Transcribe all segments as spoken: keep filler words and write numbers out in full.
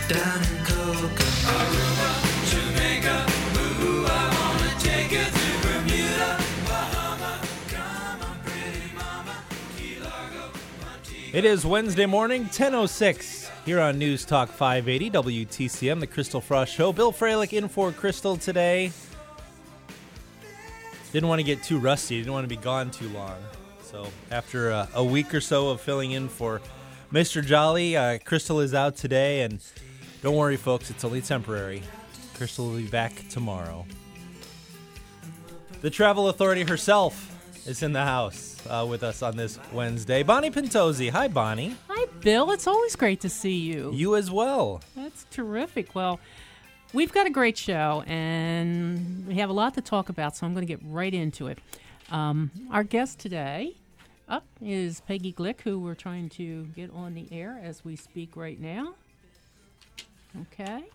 down in Cocoa. Aruba, Jamaica, ooh, I wanna take you to Bermuda, Bahama, come on, pretty mama, Key Largo, Montego. It is Wednesday morning, ten oh six, here on News Talk five eighty W T C M, the Crystal Frost Show. Bill Freilich in for Crystal today. Didn't want to get too rusty. Didn't want to be gone too long. So after a, a week or so of filling in for Mister Jolly, uh, Crystal is out today. And don't worry, folks, it's only temporary. Crystal will be back tomorrow. The travel authority herself is in the house uh, with us on this Wednesday. Bonnie Pintozzi. Hi, Bonnie. Hi, Bill. It's always great to see you. You as well. That's terrific. Well, we've got a great show, and we have a lot to talk about, so I'm going to get right into it. Um, our guest today up is Peggy Glick, who we're trying to get on the air as we speak right now. Okay.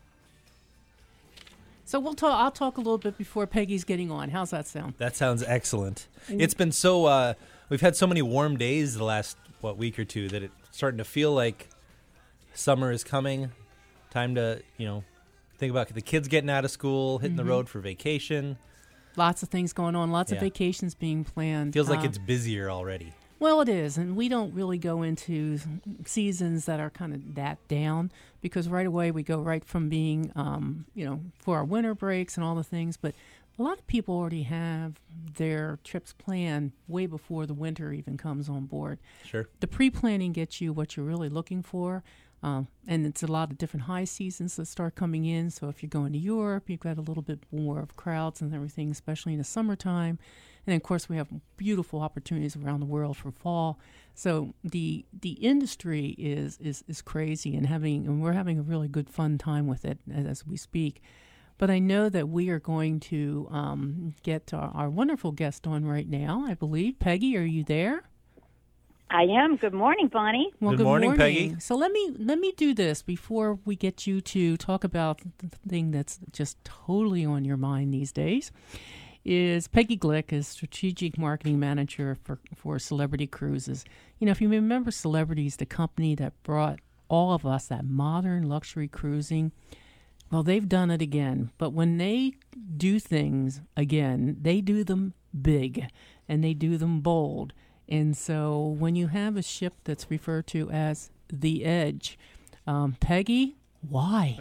So we'll talk. I'll talk a little bit before Peggy's getting on. How's that sound? That sounds excellent. It's been so, uh, we've had so many warm days the last, what, week or two that it's starting to feel like summer is coming. Time to, you know, think about the kids getting out of school, hitting mm-hmm. the road for vacation. Lots of things going on, lots yeah. of vacations being planned. Feels like uh, it's busier already. Well, it is, and we don't really go into seasons that are kind of that down because right away we go right from being, um, you know, for our winter breaks and all the things. But a lot of people already have their trips planned way before the winter even comes on board. Sure. The pre-planning gets you what you're really looking for. Um, and it's a lot of different high seasons that start coming in. So if you're going to Europe, you've got a little bit more of crowds and everything, especially in the summertime. And then, of course, we have beautiful opportunities around the world for fall. So the the industry is is, is crazy, and having and we're having a really good fun time with it as, as we speak. But I know that we are going to um, get our, our wonderful guest on right now, I believe. Peggy, are you there? I am. Good morning, Bonnie. Well, good, good morning, morning, Peggy. So let me let me do this before we get you to talk about the thing that's just totally on your mind these days. Is Peggy Glick is strategic marketing manager for for Celebrity Cruises. You know, if you remember Celebrities, the company that brought all of us that modern luxury cruising, well, they've done it again. But when they do things again, they do them big and they do them bold. And so when you have a ship that's referred to as the Edge, um, Peggy, why?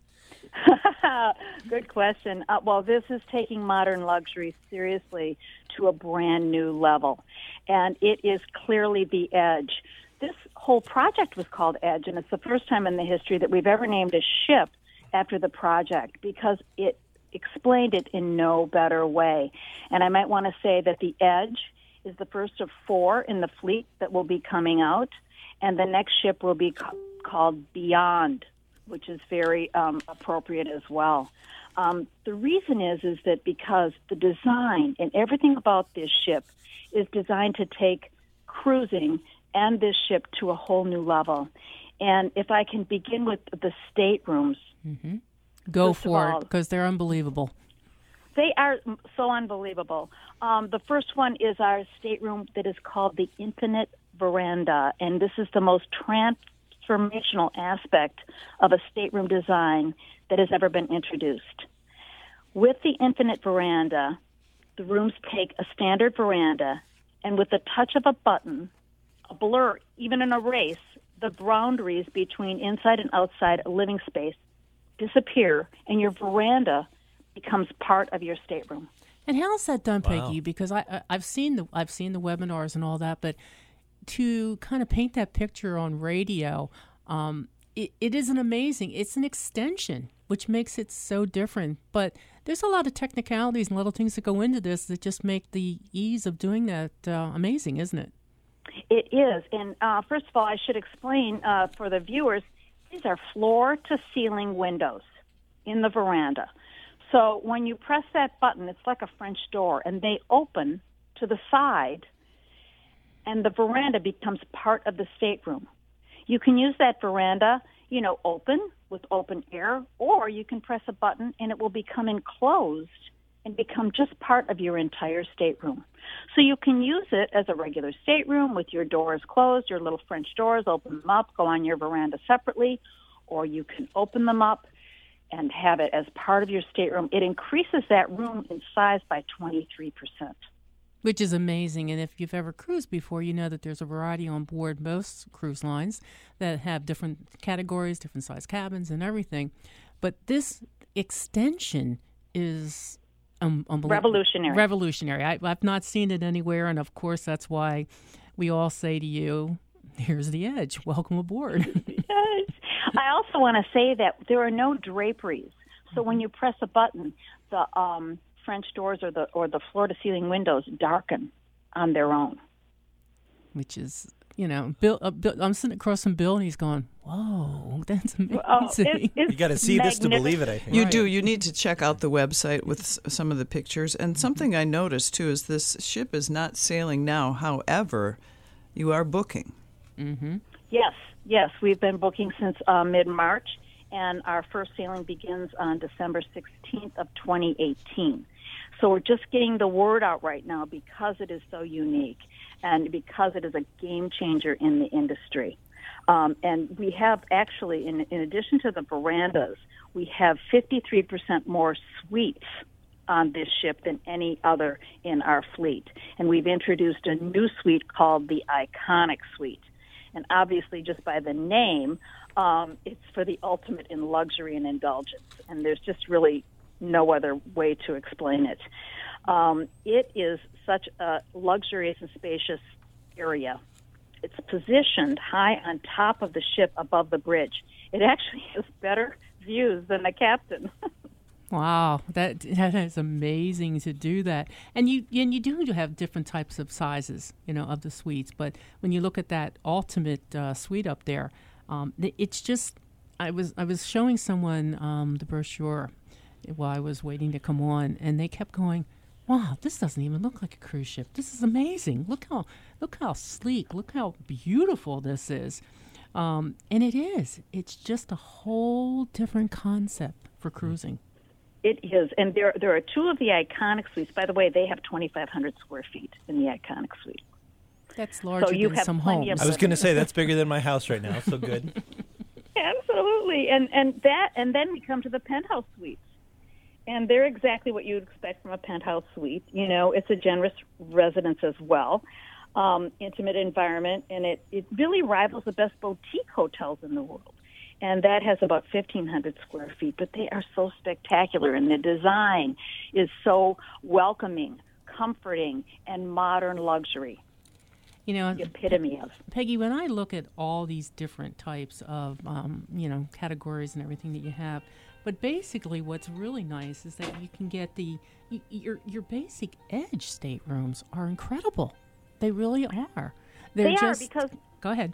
Good question. Uh, well, this is taking modern luxury seriously to a brand new level. And it is clearly the Edge. This whole project was called Edge, and it's the first time in the history that we've ever named a ship after the project because it explained it in no better way. And I might want to say that the Edge is the first of four in the fleet that will be coming out, and the next ship will be ca- called Beyond, which is very um, appropriate as well. Um, the reason is is that because the design and everything about this ship is designed to take cruising and this ship to a whole new level. And if I can begin with the staterooms. Mm-hmm. Go for it, because they're unbelievable. They are so unbelievable. Um, the first one is our stateroom that is called the Infinite Veranda, and this is the most transformational aspect of a stateroom design that has ever been introduced. With the Infinite Veranda, the rooms take a standard veranda, and with the touch of a button, a blur, even an erase, the boundaries between inside and outside a living space disappear, and your veranda becomes part of your stateroom. And how is that done, Peggy? Wow. Because I, I I've seen the I've seen the webinars and all that, but to kind of paint that picture on radio, um, it, it isn't amazing. It's an extension, which makes it so different. But there's a lot of technicalities and little things that go into this that just make the ease of doing that uh, amazing, isn't it? It is. And uh, first of all, I should explain uh, for the viewers, these are floor-to-ceiling windows in the veranda. So when you press that button, it's like a French door, and they open to the side, and the veranda becomes part of the stateroom. You can use that veranda, you know, open with open air, or you can press a button, and it will become enclosed and become just part of your entire stateroom. So you can use it as a regular stateroom with your doors closed, your little French doors, open them up, go on your veranda separately, or you can open them up and have it as part of your stateroom. It increases that room in size by twenty-three percent. Which is amazing. And if you've ever cruised before, you know that there's a variety on board most cruise lines that have different categories, different size cabins and everything. But this extension is um, revolutionary. Revolutionary. I, I've not seen it anywhere. And, of course, that's why we all say to you, here's the Edge. Welcome aboard. Yes. I also want to say that there are no draperies. So when you press a button, the um, French doors or the or the floor-to-ceiling windows darken on their own. Which is, you know, Bill. Uh, Bill I'm sitting across from Bill, and he's going, "Whoa, that's amazing!" Oh, it, you got to see this to believe it. I think you Right. do. You need to check out the website with s- some of the pictures. And something I noticed too is this ship is not sailing now. However, you are booking. Mm-hmm. Yes, yes, we've been booking since uh, mid-March, and our first sailing begins on December sixteenth of twenty eighteen. So we're just getting the word out right now because it is so unique and because it is a game changer in the industry. Um, and we have actually, in, in addition to the verandas, we have fifty-three percent more suites on this ship than any other in our fleet. And we've introduced a new suite called the Iconic Suite. And obviously, just by the name, um, it's for the ultimate in luxury and indulgence. And there's just really no other way to explain it. Um, it is such a luxurious and spacious area. It's positioned high on top of the ship above the bridge. It actually has better views than the captain. Wow, that that is amazing to do that. And you and you do have different types of sizes, you know, of the suites. But when you look at that ultimate uh, suite up there, um, it's just. I was I was showing someone um, the brochure while I was waiting to come on, and they kept going, "Wow, this doesn't even look like a cruise ship. This is amazing. Look how look how sleek. Look how beautiful this is." Um, and it is. It's just a whole different concept for cruising. It is, and there there are two of the Iconic Suites. By the way, they have twenty-five hundred square feet in the Iconic Suite. That's larger So you than have some plenty homes. of I was going to say that's bigger than my house right now. So good. Absolutely, and and that, and then we come to the penthouse suites, and they're exactly what you'd expect from a penthouse suite. You know, it's a generous residence as well, um, intimate environment, and it it really rivals the best boutique hotels in the world. And that has about fifteen hundred square feet, but they are so spectacular, and the design is so welcoming, comforting, and modern luxury. You know, The epitome of. Peggy, when I look at all these different types of, um, you know, categories and everything that you have, but basically what's really nice is that you can get the, y- your your basic Edge staterooms are incredible. They really are. They're They are, just, because- Go ahead.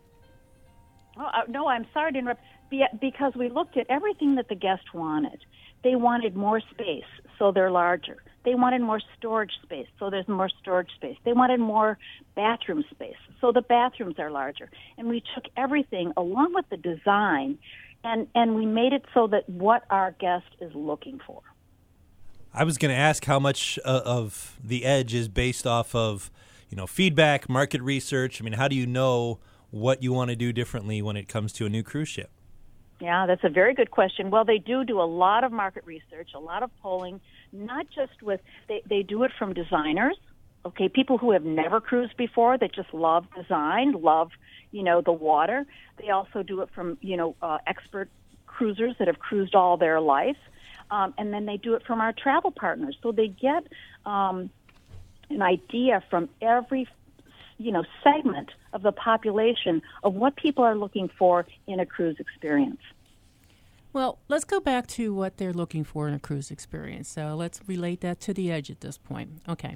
Oh, uh, no, I'm sorry to interrupt. Be- Because we looked at everything that the guest wanted. They wanted more space, so they're larger. They wanted more storage space, so there's more storage space. They wanted more bathroom space, so the bathrooms are larger. And we took everything along with the design, and, and we made it so that what our guest is looking for. I was going to ask how much uh, of the Edge is based off of, you know, feedback, market research. I mean, how do you know what you want to do differently when it comes to a new cruise ship? Yeah, that's a very good question. Well, they do do a lot of market research, a lot of polling, not just with, they, they do it from designers, okay, people who have never cruised before that just love design, love, you know, the water. They also do it from, you know, uh, expert cruisers that have cruised all their life. Um, and then they do it from our travel partners. So they get um, an idea from every, you know, segment of the population of what people are looking for in a cruise experience. Well, let's go back to what they're looking for in a cruise experience. So let's relate that to the Edge at this point. Okay.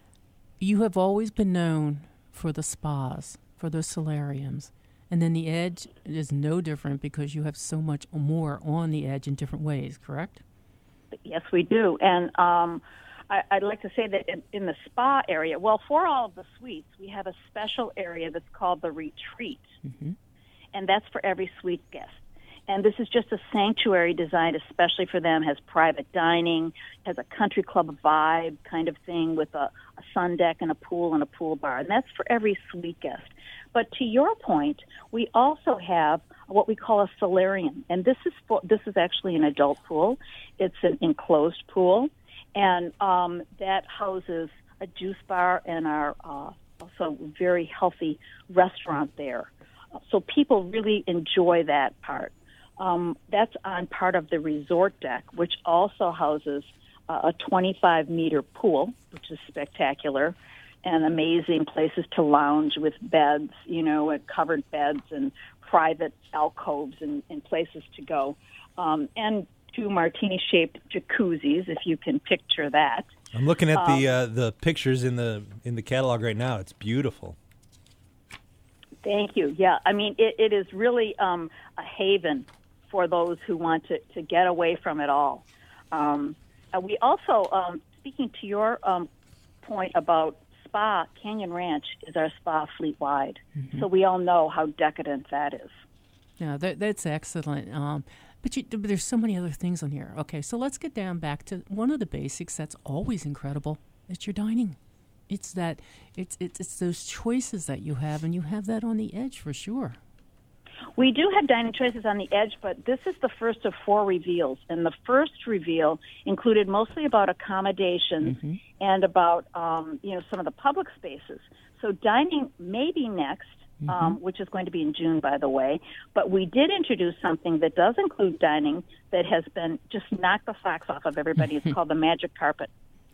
You have always been known for the spas, for the solariums. And then the Edge is no different because you have so much more on the Edge in different ways, correct? Yes, we do. And um, I, I'd like to say that in, in the spa area, well, for all of the suites, we have a special area that's called the retreat. Mm-hmm. And that's for every suite guest. And this is just a sanctuary designed especially for them, has private dining, has a country club vibe kind of thing with a, a sun deck and a pool and a pool bar. And that's for every suite guest. But to your point, we also have what we call a solarium. And this is for, this is actually an adult pool. It's an enclosed pool, and um, that houses a juice bar and our uh, also very healthy restaurant there. So people really enjoy that part. Um, that's on part of the resort deck, which also houses uh, a twenty-five meter pool, which is spectacular, and amazing places to lounge with beds, you know, and covered beds and private alcoves and, and places to go, um, and two martini-shaped jacuzzis, if you can picture that. I'm looking at the Um, uh, the pictures in the in the catalog right now. It's beautiful. Thank you. Yeah, I mean, it, it is really um, a haven for those who want to, to get away from it all. Um, uh, we also, um, speaking to your um, point about spa, Canyon Ranch is our spa fleet-wide. Mm-hmm. So we all know how decadent that is. Yeah, that, that's excellent. Um, but, you, but there's so many other things on here. Okay, so let's get down back to one of the basics that's always incredible. It's your dining. It's that it's it's it's those choices that you have, and you have that on the edge for sure. We do have dining choices on the edge, but this is the first of four reveals, and the first reveal included mostly about accommodations mm-hmm. and about um, you know some of the public spaces. So dining may be next, mm-hmm. um, which is going to be in June, by the way. But we did introduce something that does include dining that has been just knocked the socks off of everybody. It's called the Magic Carpet.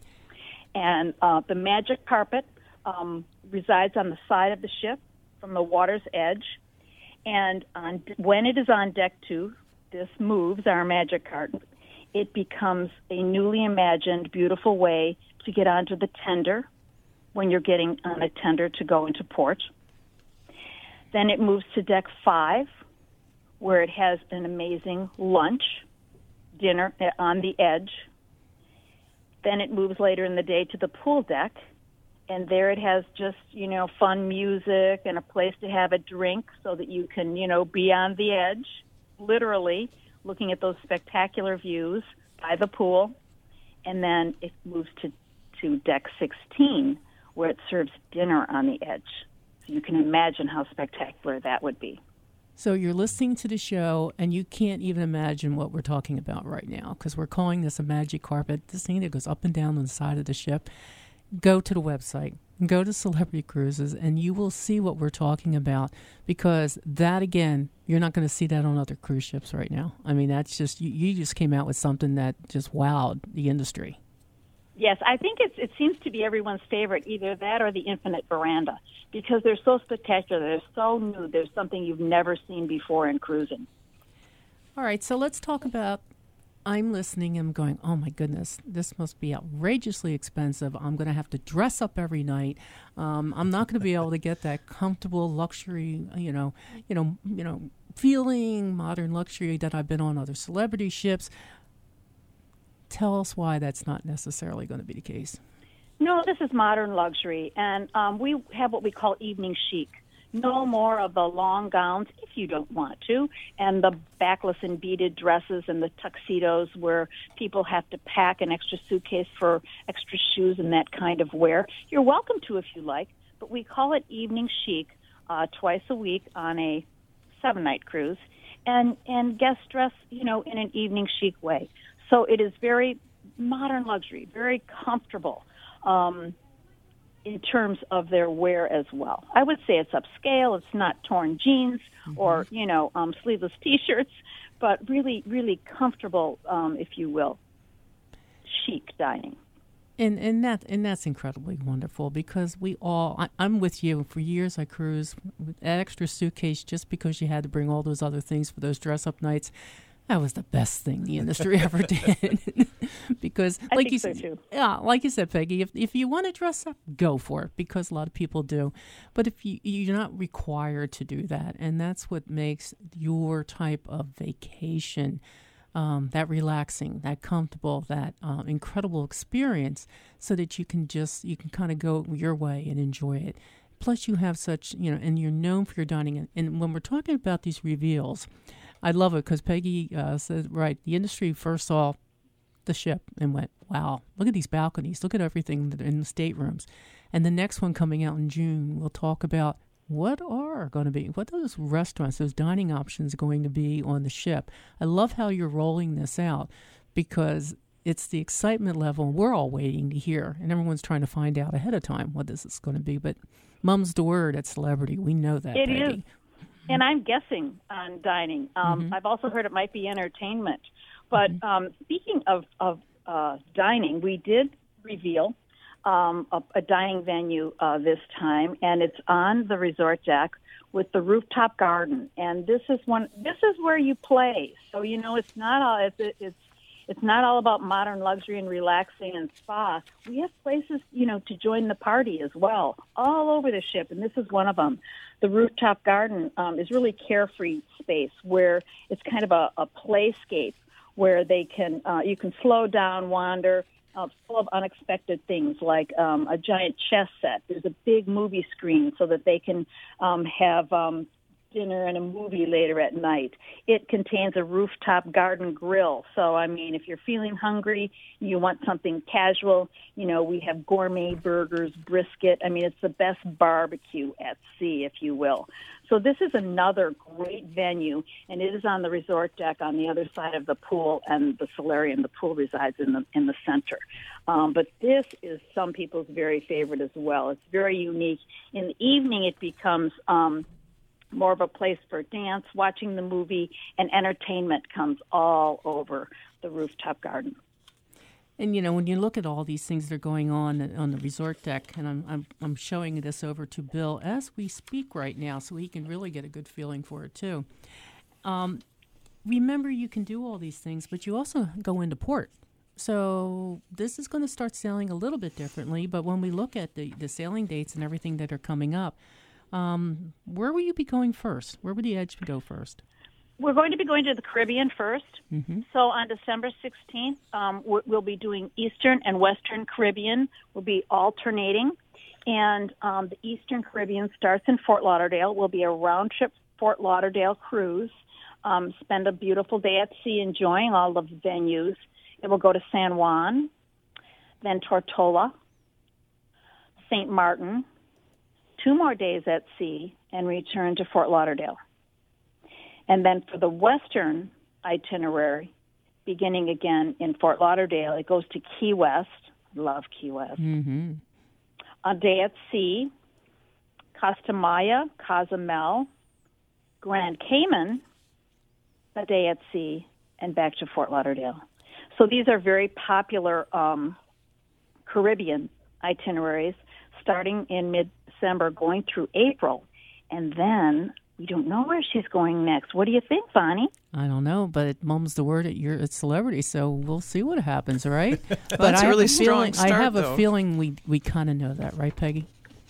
And uh, the Magic Carpet um, resides on the side of the ship from the water's edge. And on, when it is on deck two, this moves, our Magic Carpet. It becomes a newly imagined, beautiful way to get onto the tender when you're getting on a tender to go into port. Then it moves to deck five, where it has an amazing lunch, dinner on the edge. Then it moves later in the day to the pool deck, and there it has just, you know, fun music and a place to have a drink so that you can, you know, be on the edge, literally, looking at those spectacular views by the pool. And then it moves to, to deck sixteen, where it serves dinner on the edge. So you can imagine how spectacular that would be. So you're listening to the show, and you can't even imagine what we're talking about right now, because we're calling this a magic carpet, this thing that goes up and down on the side of the ship. Go to the website, go to Celebrity Cruises, and you will see what we're talking about, because that, again, you're not going to see that on other cruise ships right now. I mean, that's just, you, you just came out with something that just wowed the industry. Yes, I think it's, it seems to be everyone's favorite, either that or the Infinite Veranda, because they're so spectacular. They're so new. There's something you've never seen before in cruising. All right, so let's talk about, I'm listening and I'm going, oh my goodness, this must be outrageously expensive. I'm going to have to dress up every night. Um, I'm not going to be able to get that comfortable luxury, you know, you know, you know, feeling, modern luxury that I've been on other celebrity ships. Tell us why that's not necessarily going to be the case. No, this is modern luxury, and um, we have what we call evening chic. No more of the long gowns, if you don't want to, and the backless and beaded dresses and the tuxedos where people have to pack an extra suitcase for extra shoes and that kind of wear. You're welcome to if you like, but we call it evening chic uh, twice a week on a seven-night cruise, and, and guests dress, you know, in an evening chic way. So it is very modern luxury, very comfortable um, in terms of their wear as well. I would say it's upscale. It's not torn jeans mm-hmm. or, you know, um, sleeveless T-shirts, but really, really comfortable, um, if you will, chic dining. And and that and that's incredibly wonderful, because we all, I, I'm with you. For years I cruised with that extra suitcase just because you had to bring all those other things for those dress-up nights. That was the best thing the industry ever did. Because, I like think you so said, too. yeah, like you said, Peggy, if if you want to dress up, go for it, because a lot of people do. But if you you're not required to do that, and that's what makes your type of vacation um, that relaxing, that comfortable, that uh, incredible experience, so that you can just you can kind of go your way and enjoy it. Plus, you have such, you know, and you're known for your dining. And, and when we're talking about these reveals, I love it because Peggy uh, said, right, the industry first saw the ship and went, wow, look at these balconies. Look at everything in the staterooms. And the next one coming out in June, we'll talk about what are going to be, what those restaurants, those dining options going to be on the ship. I love how you're rolling this out because it's the excitement level. We're all waiting to hear, and everyone's trying to find out ahead of time what this is going to be. But mum's the word at Celebrity. We know that, It Peggy. is. And I'm guessing on dining. Um, Mm-hmm. I've also heard it might be entertainment. But um, speaking of, of uh, dining, we did reveal um, a, a dining venue uh, this time, and it's on the resort deck with the rooftop garden. And this is one. This is where you play. So you know, it's not all. It's it's it's not all about modern luxury and relaxing and spa. We have places, you know, to join the party as well, all over the ship, and this is one of them. The rooftop garden um, is really carefree space where it's kind of a, a playscape where they can uh, you can slow down, wander, uh, full of unexpected things like um, a giant chess set. There's a big movie screen so that they can um, have um, dinner and a movie later at night. It contains a rooftop garden grill. So, I mean, if you're feeling hungry, you want something casual, you know, we have gourmet burgers, brisket. I mean, it's the best barbecue at sea, if you will. So this is another great venue, and it is on the resort deck on the other side of the pool and the solarium. The pool resides in the in the center. Um, but this is some people's very favorite as well. It's very unique. In the evening, it becomes um, more of a place for dance, watching the movie, and entertainment comes all over the rooftop garden. And, you know, when you look at all these things that are going on on the resort deck, and I'm, I'm I'm showing this over to Bill as we speak right now so he can really get a good feeling for it, too. Um, remember, you can do all these things, but you also go into port. So this is going to start sailing a little bit differently, but when we look at the, the sailing dates and everything that are coming up, um, where will you be going first? Where would the Edge go first? We're going to be going to the Caribbean first. Mm-hmm. So on December sixteenth, um, we'll be doing Eastern and Western Caribbean. We'll be alternating. And um, the Eastern Caribbean starts in Fort Lauderdale. Will be a round-trip Fort Lauderdale cruise. Um, spend a beautiful day at sea enjoying all of the venues. It will go to San Juan, then Tortola, Saint Martin, two more days at sea, and return to Fort Lauderdale. And then for the Western itinerary, beginning again in Fort Lauderdale, it goes to Key West. Love Key West. Mm-hmm. A day at sea, Costa Maya, Cozumel, Grand Cayman, a day at sea, and back to Fort Lauderdale. So these are very popular um, Caribbean itineraries, starting in mid-December, going through April, and then we don't know where she's going next. What do you think, Bonnie? I don't know, but mum's the word at your at Celebrity, so we'll see what happens, all right? But That's I a really have a feeling, strong start, I have though. a feeling we, we kind of know that, right, Peggy?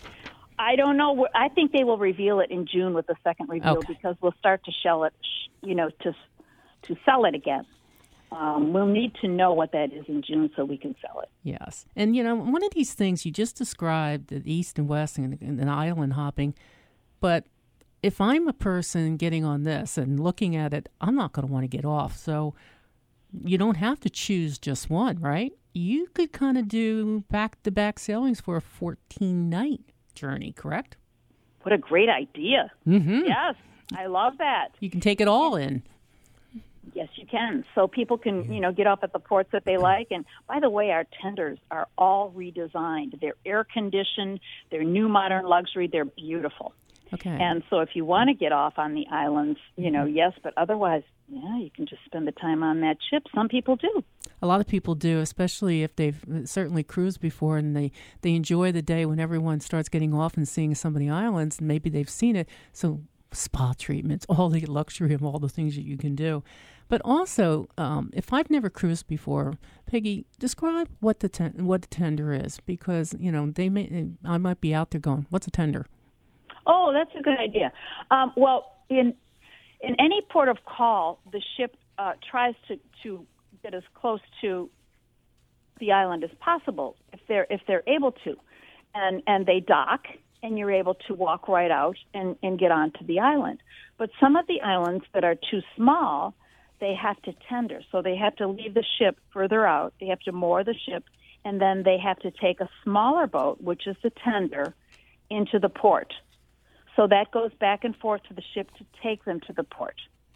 I don't know. I think they will reveal it in June with the second reveal Okay. because we'll start to shell it, you know, to to sell it again. Um, we'll need to know what that is in June so we can sell it. Yes. And, you know, one of these things you just described, the East and West and, and island hopping, but if I'm a person getting on this and looking at it, I'm not going to want to get off. So you don't have to choose just one, right? You could kind of do back-to-back sailings for a fourteen-night journey, correct? What a great idea. Mm-hmm. Yes, I love that. You can take it all in. Yes, you can. So people can, you know, get off at the ports that they like. And by the way, our tenders are all redesigned. They're air-conditioned. They're new modern luxury. They're beautiful. Okay. And so if you want to get off on the islands, you know, yes, but otherwise, yeah, you can just spend the time on that ship. Some people do. A lot of people do, especially if they've certainly cruised before and they, they enjoy the day when everyone starts getting off and seeing some of the islands, and maybe they've seen it. So spa treatments, all the luxury of all the things that you can do. But also, um, if I've never cruised before, Peggy, describe what the ten- what the tender is, because, you know, they may I might be out there going, what's a tender? Oh, that's a good idea. Um, well, in in any port of call, the ship uh, tries to, to get as close to the island as possible if they're if they're able to, and and they dock, and you're able to walk right out and, and get onto the island. But some of the islands that are too small, they have to tender, so they have to leave the ship further out. They have to moor the ship, and then they have to take a smaller boat, which is the tender, into the port. So that goes back and forth to the ship to take them to the port.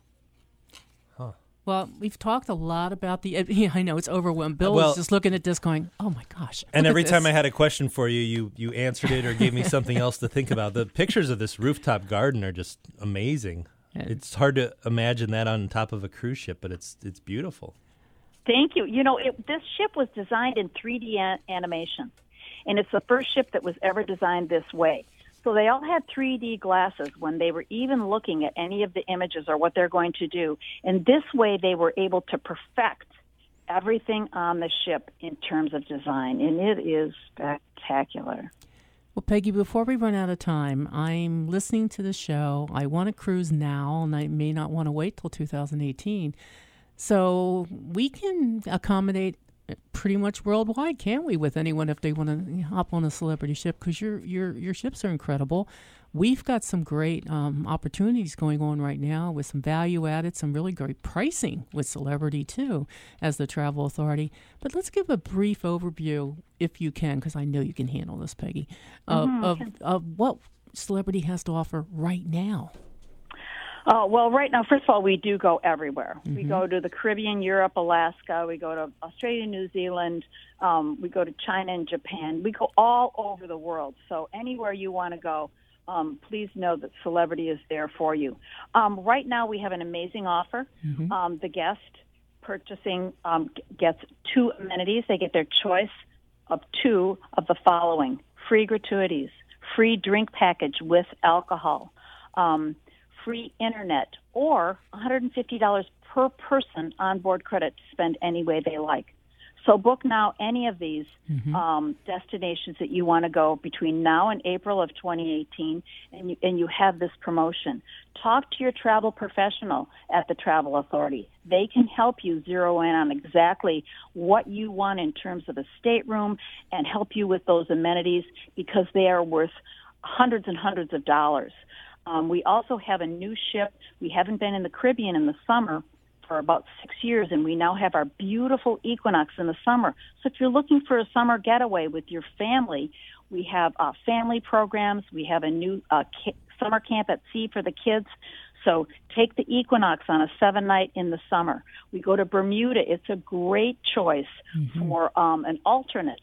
Well, we've talked a lot about the. Yeah, I know it's overwhelmed. Bill Well- is just looking at this, going, "Oh my gosh!" And look at every time this." I had a question for you, you you answered it or gave me something else to think about. The pictures of this rooftop garden are just amazing. Yeah. It's hard to imagine that on top of a cruise ship, but it's it's beautiful. Thank you. You know, it, this ship was designed in three D an- animation, and it's the first ship that was ever designed this way. So they all had three D glasses when they were even looking at any of the images or what they're going to do. And this way they were able to perfect everything on the ship in terms of design, and it is spectacular. Well, Peggy, before we run out of time, I'm listening to the show. I want to cruise now, and I may not want to wait till two thousand eighteen. So we can accommodate pretty much worldwide, can't we, with anyone if they want to hop on a celebrity ship? Because your your your ships are incredible. We've got some great um, opportunities going on right now with some value added, some really great pricing with Celebrity too, as the travel authority. But let's give a brief overview, if you can, because I know you can handle this, Peggy, of, Mhm. of, of what Celebrity has to offer right now. Oh, well, right now, first of all, we do go everywhere. We go to the Caribbean, Europe, Alaska. We go to Australia, New Zealand. Um, we go to China and Japan. We go all over the world. So anywhere you want to go, um, please know that Celebrity is there for you. Um, right now, we have an amazing offer. Um, the guest purchasing um, g- gets two amenities. They get their choice of two of the following: free gratuities, free drink package with alcohol, um, free internet, or one hundred fifty dollars per person onboard credit to spend any way they like. So book now any of these um, destinations that you want to go between now and April of twenty eighteen, and you, and you have this promotion. Talk to your travel professional at the Travel Authority. They can help you zero in on exactly what you want in terms of a stateroom and help you with those amenities, because they are worth hundreds and hundreds of dollars. Um, we also have a new ship. We haven't been in the Caribbean in the summer for about six years, and we now have our beautiful Equinox in the summer. So if you're looking for a summer getaway with your family, we have uh, family programs. We have a new uh, ca- summer camp at sea for the kids. So take the Equinox on a seven-night in the summer. We go to Bermuda. It's a great choice for um, an alternate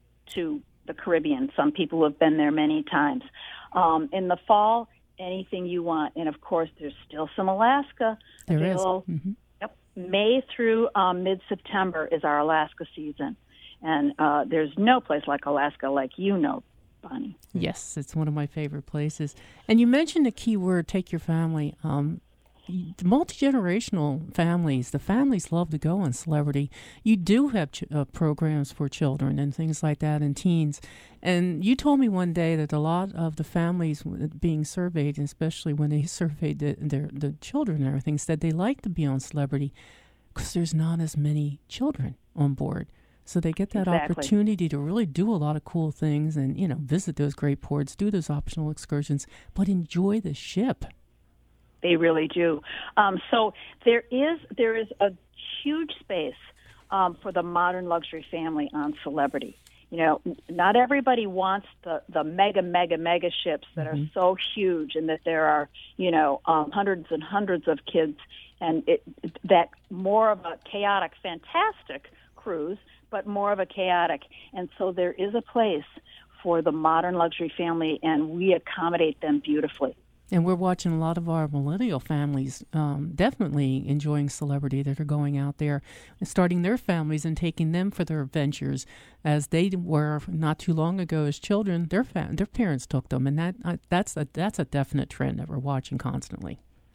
to the Caribbean. Some people have been there many times. Um, in the fall, anything you want. And, of course, there's still some Alaska There is. available. Mhm. Yep. May through um, mid-September is our Alaska season. And uh, there's no place like Alaska, like you know, Bonnie. Yes, it's one of my favorite places. And you mentioned the key word, take your family. Um, y- the multi-generational families, the families love to go on Celebrity. You do have ch- uh, programs for children and things like that and teens. And you told me one day that a lot of the families w- being surveyed, especially when they surveyed the, their, the children and everything, said they like to be on Celebrity because there's not as many children on board. So they get that Exactly. opportunity to really do a lot of cool things and, you know, visit those great ports, do those optional excursions, but enjoy the ship. They really do. Um, so there is there is a huge space um, for the modern luxury family on Celebrity. You know, n- not everybody wants the, the mega, mega, mega ships that are so huge and that there are, you know, um, hundreds and hundreds of kids, and it, it- that more of a chaotic, fantastic cruise, but more of a chaotic. And so there is a place for the modern luxury family, and we accommodate them beautifully. And we're watching a lot of our millennial families um, definitely enjoying Celebrity that are going out there and starting their families and taking them for their adventures as they were not too long ago as children. Their fa- their parents took them, and that uh, that's a, that's a definite trend that we're watching constantly.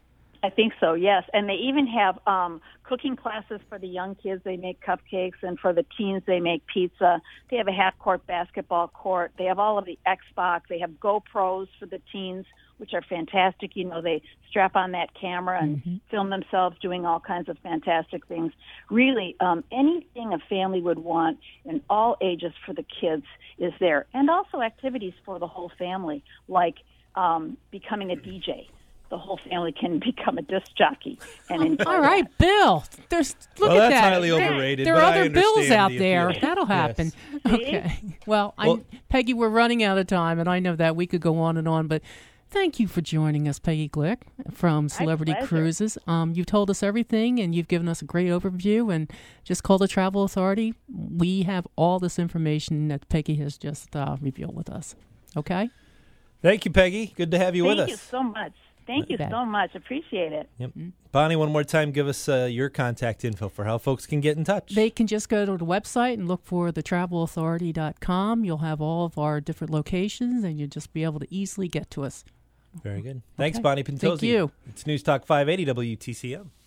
I think so, yes. And they even have um, cooking classes for the young kids. They make cupcakes, and for the teens, they make pizza. They have a half-court basketball court. They have all of the Xbox. They have GoPros for the teens, which are fantastic. You know, they strap on that camera and film themselves doing all kinds of fantastic things. Really, um, anything a family would want in all ages for the kids is there. And also activities for the whole family, like um, becoming a D J. The whole family can become a disc jockey and enjoy All right, that. Bill. There's look Well, at that's that. highly There- overrated, There but are I other Bills understand out the there. appeal. That'll happen. Yes. Okay. Well, I, Well- Peggy, we're running out of time, and I know that we could go on and on, but Thank you for joining us, Peggy Glick from Celebrity pleasure. Cruises. Um, you've told us everything, and you've given us a great overview. And just call the Travel Authority. We have all this information that Peggy has just uh, revealed with us. Okay? Thank you, Peggy. Good to have you Thank with you us. so much. Thank you bet. so much. Appreciate it. Yep. Bonnie, one more time, give us uh, your contact info for how folks can get in touch. They can just go to the website and look for the travel authority dot com. You'll have all of our different locations, and you'll just be able to easily get to us. Very good. Thanks, Okay. Bonnie Pintozzi. Thank you. It's News Talk five eighty W T C M.